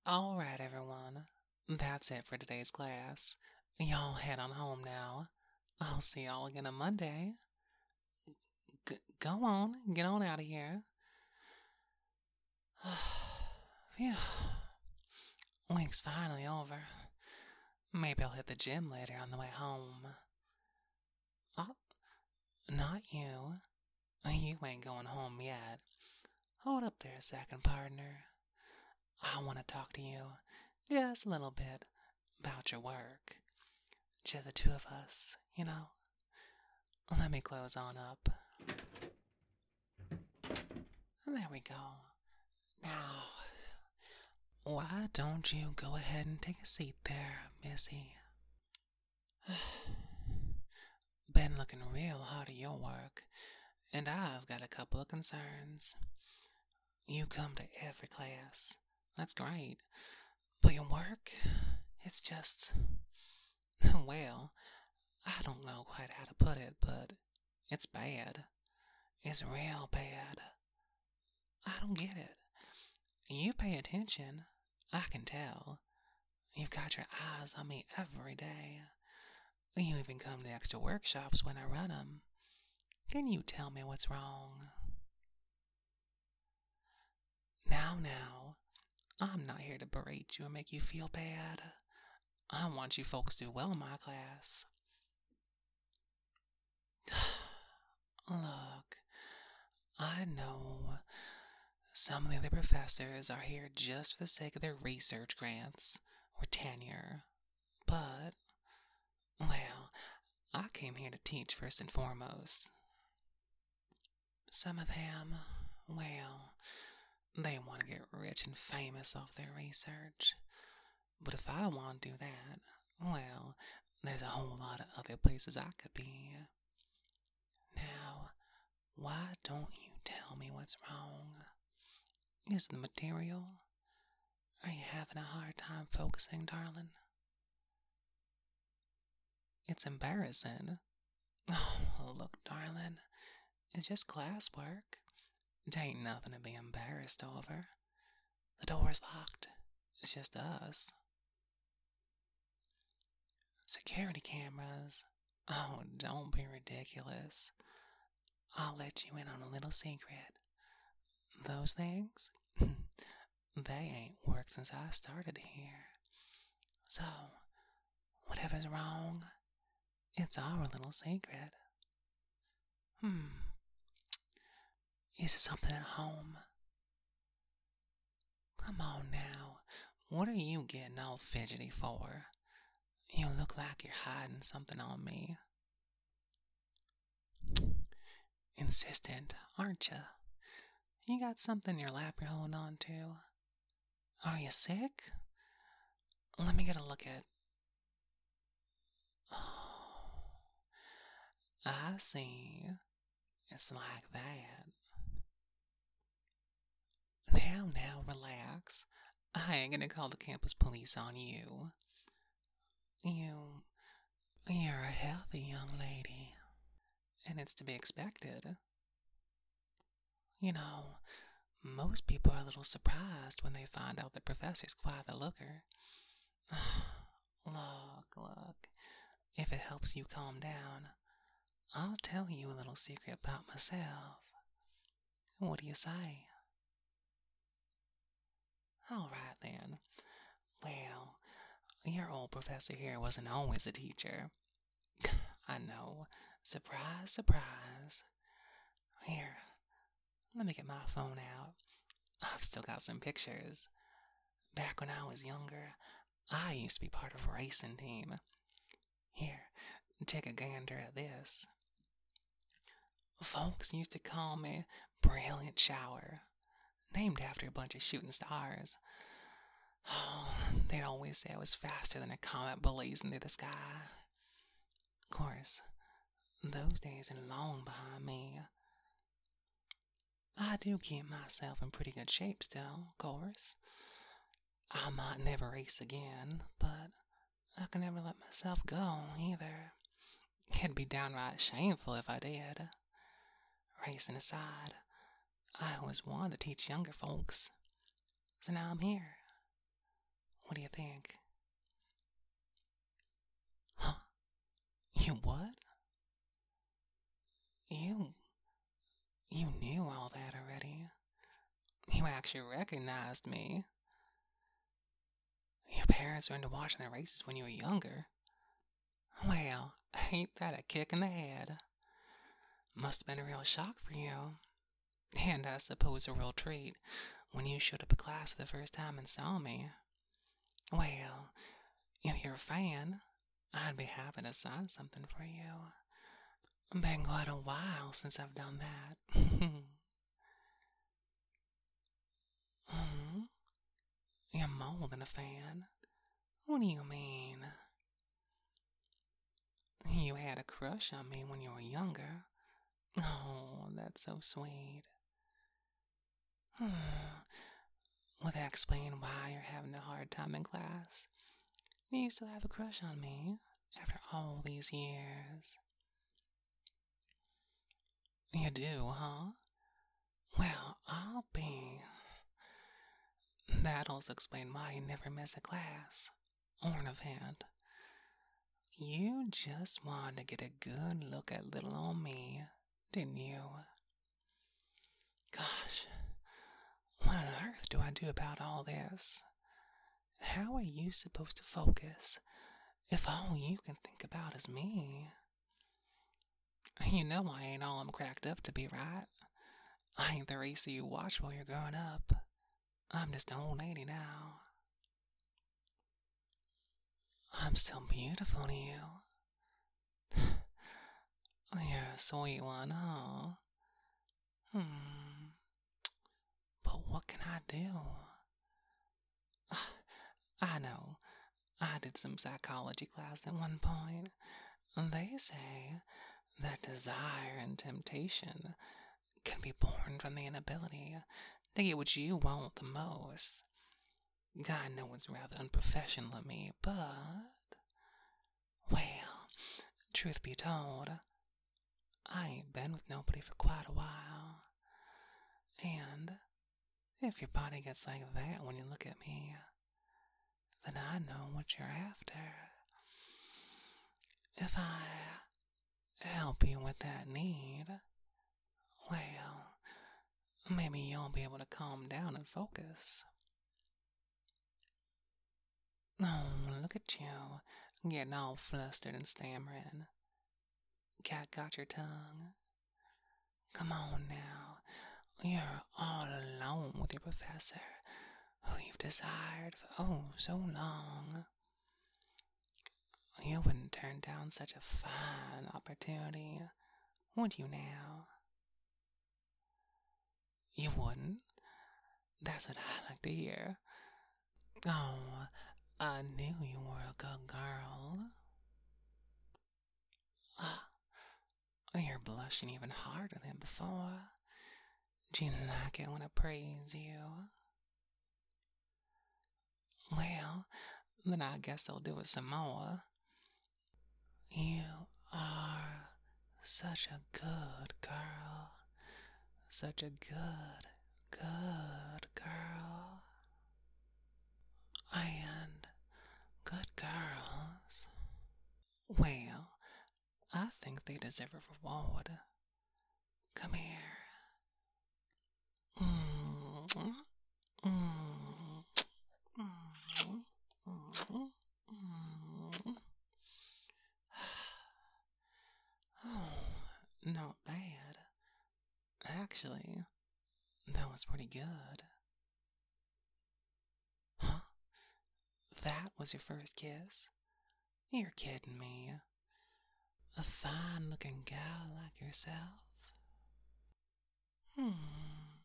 All right, everyone. That's it for today's class. Y'all head on home now. I'll see y'all again on Monday. Go on, get on out of here. Phew. Week's finally over. Maybe I'll hit the gym later on the way home. Oh, not you. You ain't going home yet. Hold up there a second, partner. I want to talk to you just a little bit about your work. Just the two of us, you know. Let me close on up. There we go. Now, why don't you go ahead and take a seat there, Missy? Been looking real hard at your work, and I've got a couple of concerns. You come to every class. That's great. But your work, it's just. Well, I don't know quite how to put it, but it's bad. It's real bad. I don't get it. You pay attention. I can tell. You've got your eyes on me every day. You even come to extra workshops when I run them. Can you tell me what's wrong? Now, I'm not here to berate you or make you feel bad. I want you folks to do well in my class. Look, I know some of the other professors are here just for the sake of their research grants or tenure, but, well, I came here to teach first and foremost. Some of them, well, they want to get rich and famous off their research. But if I want to do that, well, there's a whole lot of other places I could be. Now, why don't you tell me what's wrong? Is it the material? Are you having a hard time focusing, darling? It's embarrassing. Oh, look, darling, it's just classwork. It ain't nothing to be embarrassed over. The door's locked. It's just us. Security cameras. Oh, don't be ridiculous. I'll let you in on a little secret. Those things? They ain't worked since I started here. So, whatever's wrong, it's our little secret. Is it something at home? Come on now. What are you getting all fidgety for? You look like you're hiding something on me. Insistent, aren't you? You got something in your lap you're holding on to? Are you sick? Let me get a look at. Oh, I see. It's like that. Now, relax. I ain't gonna call the campus police on you. You, you're a healthy young lady, and it's to be expected. You know, most people are a little surprised when they find out the professor's quite the looker. Look, if it helps you calm down, I'll tell you a little secret about myself. What do you say? All right then. Well, your old professor here wasn't always a teacher. I know. Surprise, surprise. Here, let me get my phone out. I've still got some pictures. Back when I was younger, I used to be part of a racing team. Here, take a gander at this. Folks used to call me Brilliant Shower, named after a bunch of shooting stars. Oh, they'd always say I was faster than a comet blazing through the sky. Of course, those days are long behind me. I do keep myself in pretty good shape still, of course. I might never race again, but I can never let myself go either. It'd be downright shameful if I did. Racing aside, I always wanted to teach younger folks, so now I'm here. What do you think? Huh? You what? You you knew all that already. You actually recognized me. Your parents were into watching the races when you were younger. Well, ain't that a kick in the head? Must have been a real shock for you. And I suppose a real treat when you showed up at class for the first time and saw me. Well, if you're a fan, I'd be happy to sign something for you. Been quite a while since I've done that. Hmm? You're more than a fan. What do you mean? You had a crush on me when you were younger. Oh, that's so sweet. Would that explain why you're having a hard time in class? You still have a crush on me after all these years. You do, huh? Well, I'll be. That also explains why you never miss a class or an event. You just wanted to get a good look at little old me, didn't you? Gosh, what on earth do I do about all this? How are you supposed to focus if all you can think about is me? You know I ain't all I'm cracked up to be, right? I ain't the racer you watch while you're growing up. I'm just an old lady now. I'm still beautiful to you. You're a sweet one, huh? But what can I do? I know. I did some psychology class at one point. They say that desire and temptation can be born from the inability to get what you want the most. I know it's rather unprofessional of me, but, well, truth be told, I ain't been with nobody for quite a while. And if your body gets like that when you look at me, then I know what you're after. If I help you with that need, well, maybe you'll be able to calm down and focus. Oh, look at you, getting all flustered and stammering. Cat got your tongue? Come on now, you're all alone with your professor, who you've desired for oh so long. You wouldn't turn down such a fine opportunity, would you now? You wouldn't? That's what I like to hear. Oh, I knew you were a good girl. Ah, you're blushing even harder than before. Do you like it when I praise you? Well, then I guess I'll do it some more. You are such a good girl. Such a good, good girl. And good girls, well, I think they deserve a reward. Come here. Mm, mm, mm, mm, mm. Oh, not bad. Actually, that was pretty good. Huh? That was your first kiss? You're kidding me. A fine looking gal like yourself? Hmm.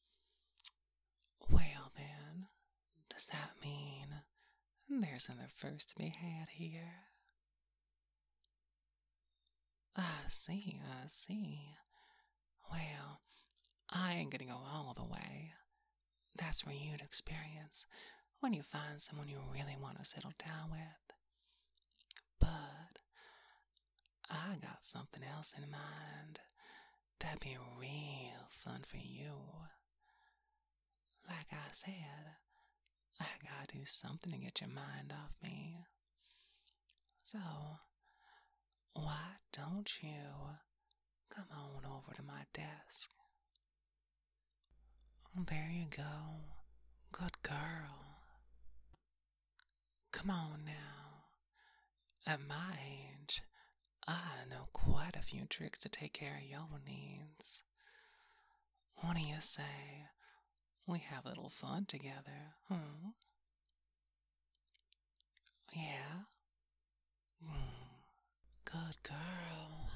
Well then, does that mean there's another first to be had here? I see, I see. Well, I ain't gonna go all the way. That's for you to experience when you find someone you really want to settle down with. But I got something else in mind that'd be real fun for you. Like I said, I gotta do something to get your mind off me. So, why don't you come on over to my desk? There you go. Good girl. Come on now. At my age, I know quite a few tricks to take care of your needs. What do you say? We have a little fun together, huh? Yeah? Good girl.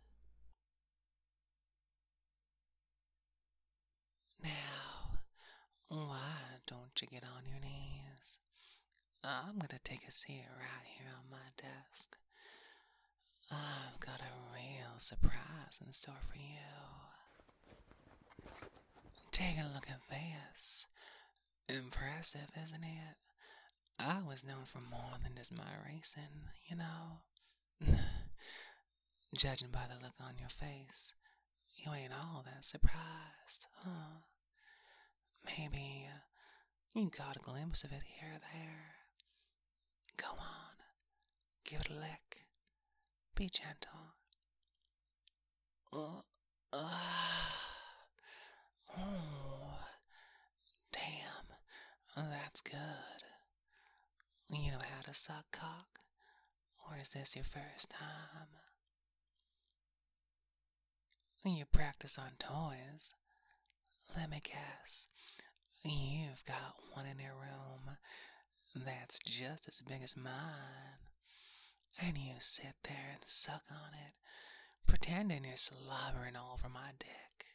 Now, why don't you get on your knees? I'm gonna take a seat right here on my desk. I've got a real surprise in store for you. Take a look at this. Impressive, isn't it? I was known for more than just my racing, you know. Judging by the look on your face, you ain't all that surprised, huh? Maybe you caught a glimpse of it here or there. Go on, give it a lick. Be gentle. Oh, damn, that's good. You know how to suck cock? Or is this your first time? You practice on toys. Let me guess. You've got one in your room that's just as big as mine. And you sit there and suck on it, pretending you're slobbering all over my dick.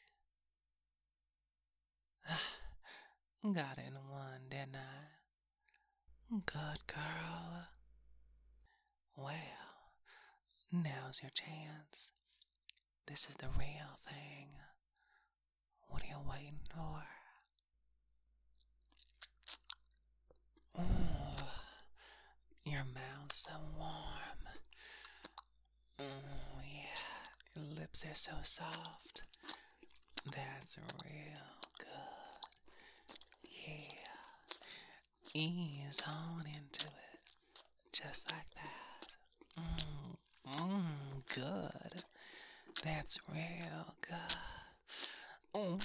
Got it in one, didn't I? Good girl. Well, now's your chance. This is the real thing. What are you waiting for? Ooh, your mouth's so warm. Yeah, your lips are so soft. That's real good. Yeah, ease on into it, just like that. Good. That's real good. Oh,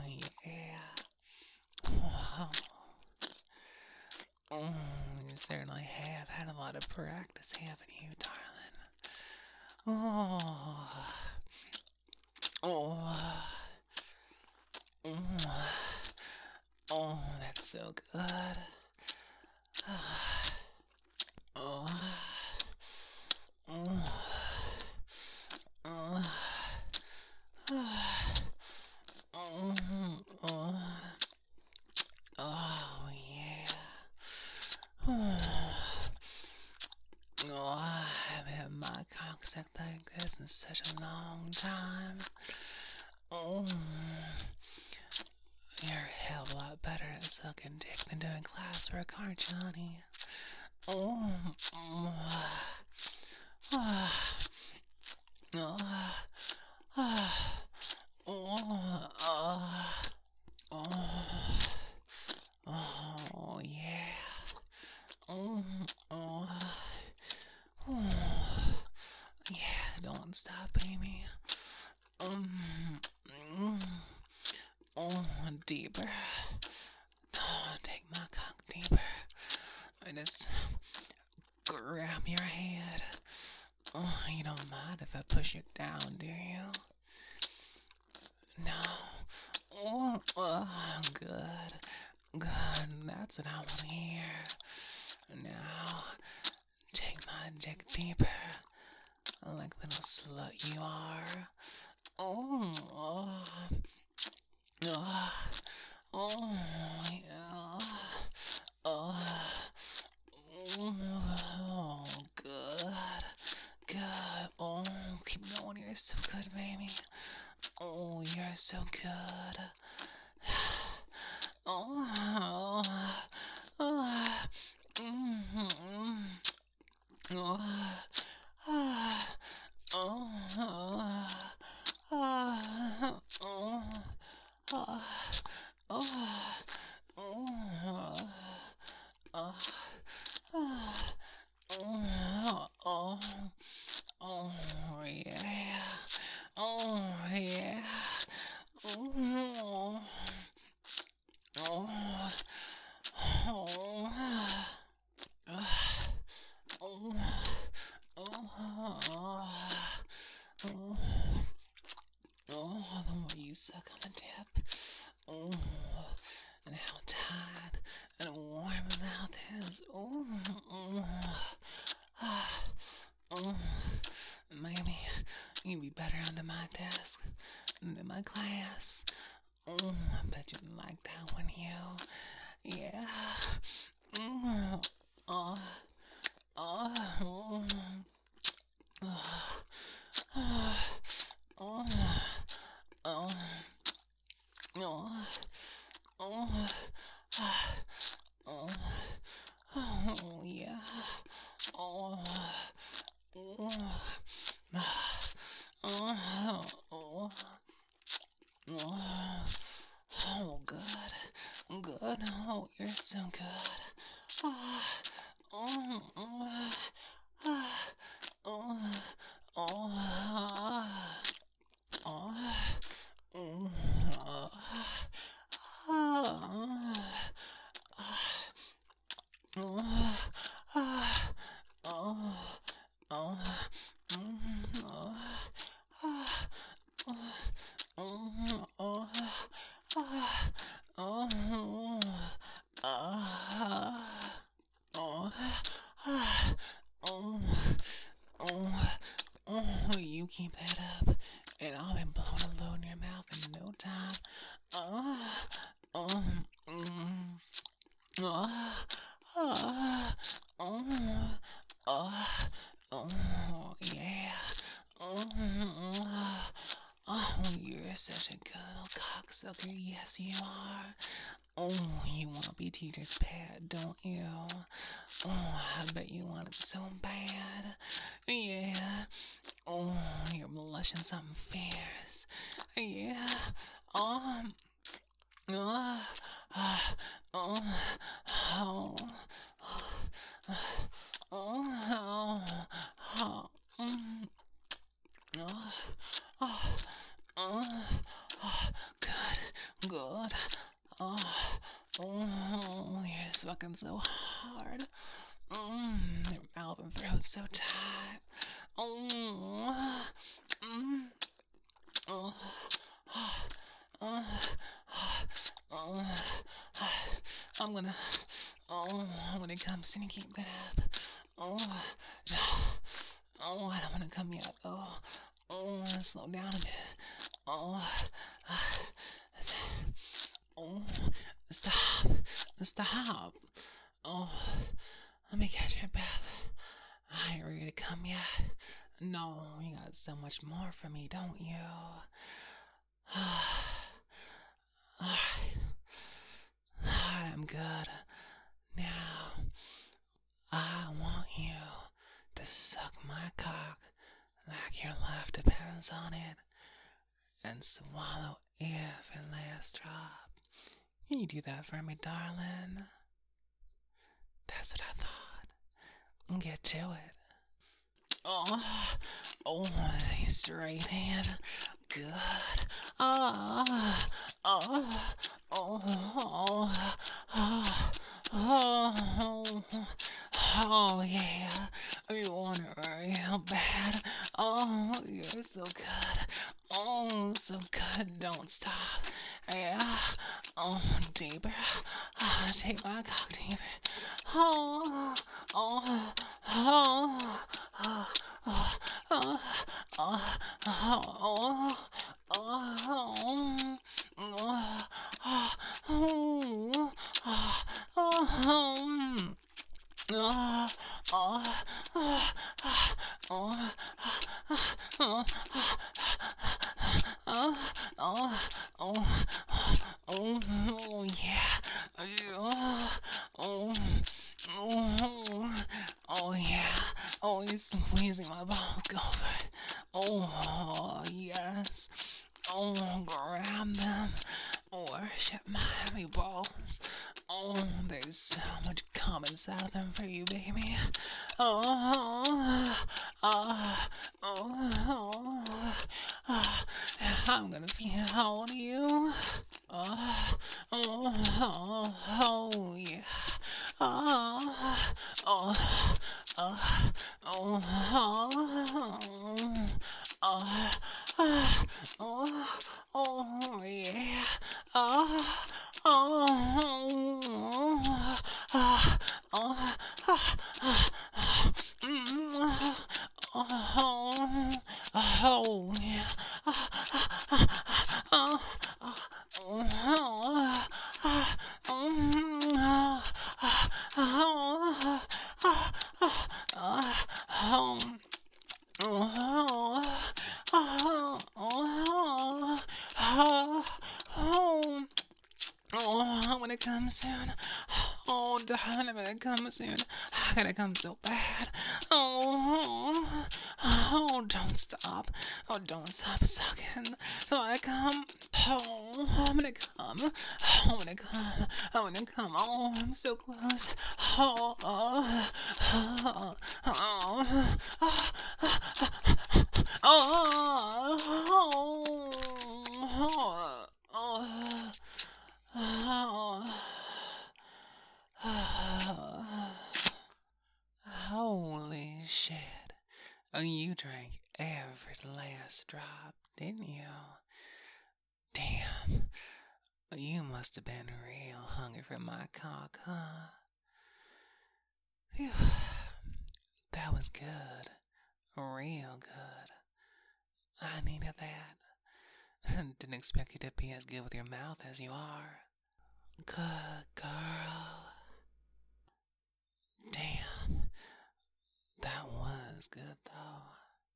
yeah. Wow. You certainly have had a lot of practice, haven't you, darling? Oh, oh, that's so good. Oh, oh, oh, oh, yeah. Oh, I haven't had my cock sucked like this in such a long time. Oh, you're a hell of a lot better at sucking dick than doing classwork, aren't you, honey? Oh, oh, yeah. Yeah, don't stop, Amy. Deeper. Oh, take my cock deeper. I just grab your head. Oh, you don't mind if I push it down, do you? No. Good. Good. That's what I want to hear. Now, take my dick deeper. Like a little slut you are. Oh, yeah. Good. Good. Oh, keep going. You're so good, baby. Oh, you're so good. Oh, Oh, oh, oh, oh, oh, yeah. Oh, yeah. Oh, oh, oh, oh, oh, oh, oh, the more you suck on the tip. Oh, and how tight and warm the mouth is. Oh, oh, oh, maybe you'd be better under my desk than my class. Oh, I bet you'd like that one, you. Yeah. Oh, oh, oh, oh, oh, oh, oh, oh, oh, oh, yeah. Oh, oh, oh, oh, oh, good, good. Oh, you're so good. Oh, oh, oh, oh, oh, oh, you keep that up, and I'll be blowing a load in your mouth in no time. Yeah. Oh, you're such a good old cocksucker. Yes, you are. Oh, you want to be teacher's pet, don't you? Oh, I bet you want it so bad. Yeah. Oh, you're blushing something fierce. Yeah. Oh. Oh. Oh. Oh. Oh. Oh. Oh. Good, good. Oh, you're sucking so hard. Your mouth and throat's so tight. I'm gonna come soon and keep that up. I don't wanna come yet. Slow down a bit. Stop. Let me catch your breath. I ain't ready to come yet. No, you got so much more for me, don't you? Alright, I'm good. Now, I want you to suck my cock like your life depends on it and swallow every last drop. Can you do that for me, darling? That's what I thought. Get to it. Straight hand. Good. Oh, yeah. You want it real bad. Oh, you're so good. Oh, so good. Don't stop. Yeah. Oh, deeper. Take my cock deeper. Oh. Oh yeah. Oh, you're squeezing my balls. Go for it. Oh, yes. Oh, grab them. Worship my heavy balls. Oh, there's so much cum come inside of them for you, baby. Oh, I'm gonna feel you. Yeah. Oh, oh, oh, oh, oh, oh, yeah. Oh, oh, oh, oh, oh, yeah. Oh, when it comes soon. Oh, darling, when it comes soon. I gotta come so bad. Oh, don't stop. Oh, don't stop sucking. Oh, I come. Oh, I'm gonna come. Oh, I'm gonna come. I'm gonna come. Oh, I'm so close. Holy shit. Oh, you drank every last drop, didn't you? Damn. You must have been real hungry for my cock, huh? Phew. That was good. Real good. I needed that. Didn't expect you to be as good with your mouth as you are. Good girl. Damn. That was good, though.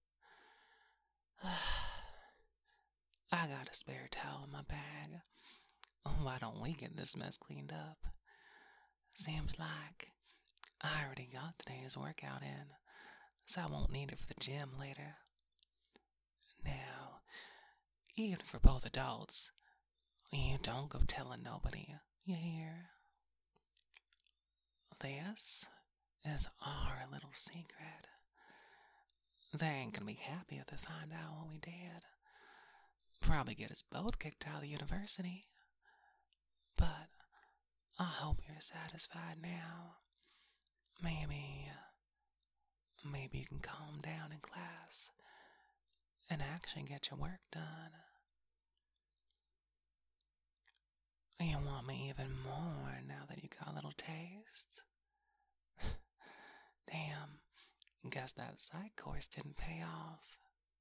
I got a spare towel in my bag. Why don't we get this mess cleaned up? Seems like I already got today's workout in, so I won't need it for the gym later. Now, even for both adults, you don't go telling nobody, you hear? This is our little secret. They ain't gonna be happy if they find out what we did. Probably get us both kicked out of the university. But I hope you're satisfied now. Maybe you can calm down in class and actually get your work done. You want me even more now that you got a little taste? Damn, guess that psych course didn't pay off.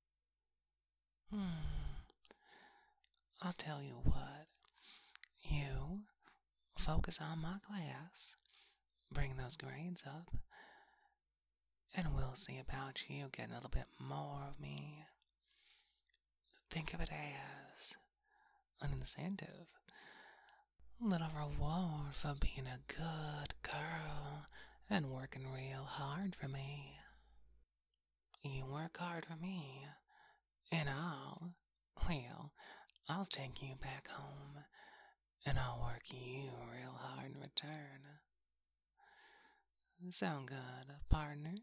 I'll tell you what. You focus on my class, bring those grades up, and we'll see about you getting a little bit more of me. Think of it as an incentive. A little reward for being a good girl and working real hard for me. You work hard for me, and I'll take you back home, and I'll work you real hard in return. Sound good, partner?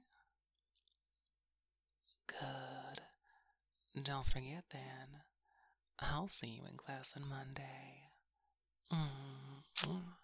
Good. Don't forget then, I'll see you in class on Monday.